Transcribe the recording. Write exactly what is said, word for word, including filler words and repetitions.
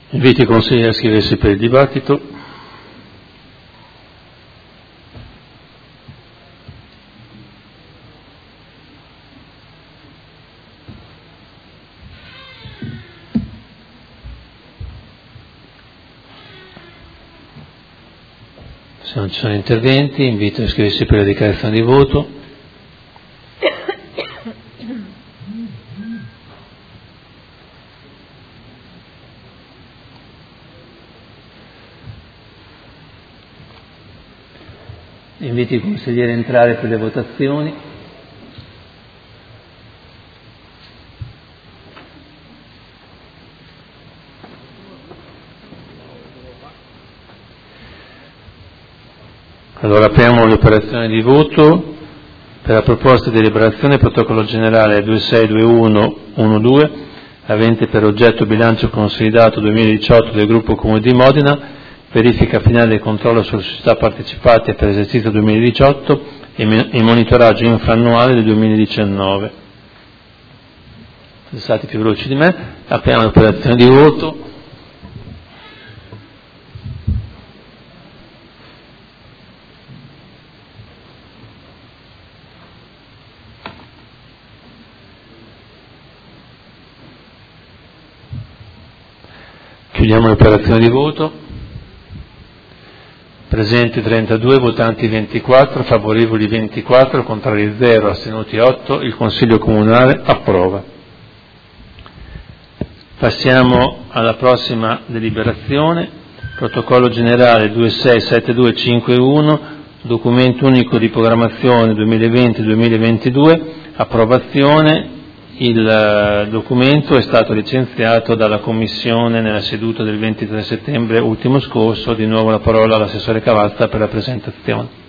Invito i consiglieri a iscriversi per il dibattito. Se non ci sono interventi, invito a iscriversi per la dichiarazione di voto. Invito i consiglieri a entrare per le votazioni. Allora apriamo l'operazione di voto per la proposta di deliberazione protocollo generale due sei due uno uno due avente per oggetto bilancio consolidato duemiladiciotto del gruppo Comune di Modena, verifica finale del controllo sulle società partecipate per l'esercizio duemiladiciotto e monitoraggio infrannuale del duemiladiciannove. Siete stati più veloci di me. Apriamo l'operazione di voto. Chiudiamo l'operazione di voto. Presenti trentadue, votanti ventiquattro, favorevoli ventiquattro, contrari zero, astenuti otto. Il Consiglio Comunale approva. Passiamo alla prossima deliberazione. Protocollo generale due sei sette due cinque uno, documento unico di programmazione duemilaventi duemilaventidue, approvazione. Il documento è stato licenziato dalla Commissione nella seduta del ventitré settembre ultimo scorso. Di nuovo la parola all'assessore Cavazza per la presentazione.